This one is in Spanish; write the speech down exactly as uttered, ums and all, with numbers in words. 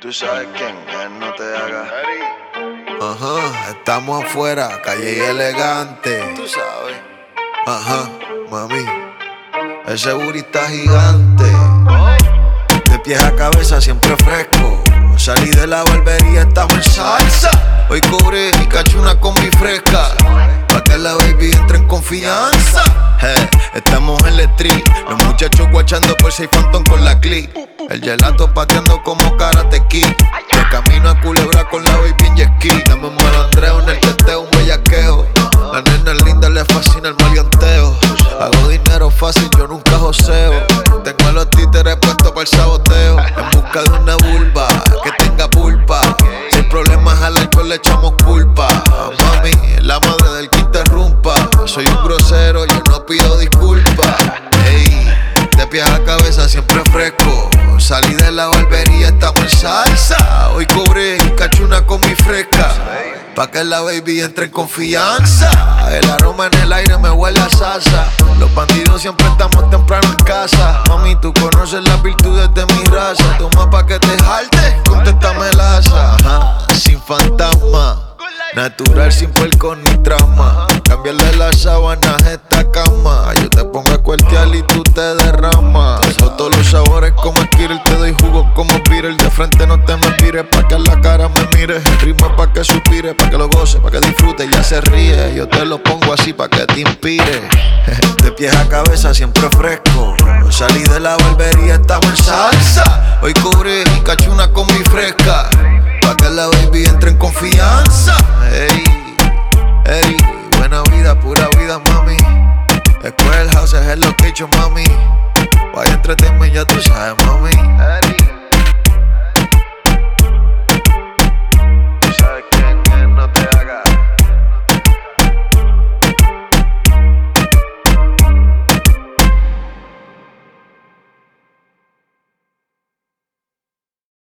Tú sabes quién es, no te hagas. Ajá, estamos afuera, calle y elegante. Tú sabes. Ajá, mami, ese booty está gigante. De pies a cabeza siempre fresco. Salí de la barbería, estamos en salsa. Hoy cobré y caché una combi fresca, pa' que la baby entre en confianza. Hey, estamos en el street, los muchachos guachando por seis Phantom con la click. El gelato pateando como Karate Kid. De camino a Culebra con la baby en jet ski. Dame un malandreo en el teteo, un bellaqueo. La nena es linda, le fascina el maleanteo. Hago dinero fácil, yo nunca joseo. Tengo a los títeres puestos para el saboteo. En busca de una vulva que tenga pulpa. Si hay problemas al alcohol le echamos culpa. A mami, la madre del que interrumpa. Soy un grosero, yo no pido disculpas. Ey, de pies a cabeza siempre fresco. Salí de la barbería, estamos en salsa. Hoy cobré y caché una combi fresca, pa' que la baby entre en confianza. El aroma en el aire me huele a salsa. Los bandidos siempre estamos temprano en casa. Mami, tú conoces las virtudes de mi raza. Toma pa' que te jalte, contéstame el asa. Ajá, sin fantasma, natural, sin perco ni trama. Cambiarle las sábanas a esta cama. Yo te pongo a cuartear y tú te derramas. Tengo todos los sabores como Skittle, te doy jugo como Beatle. De frente no te me mires, pa' que a la cara me mires. El ritmo es pa' que suspires, pa' que lo goces, pa' que disfrutes y ya se ríe. Yo te lo pongo así pa' que te inspire. De pies a cabeza siempre fresco. Salí de la barbería, estamos en salsa. Hoy cobré y caché una combi fresca, pa' que la baby entre en confianza. Ey, ey, buena vida, pura vida, mami. Square House es el location, mami. Vaya entretenme, ya tú sabes, mami.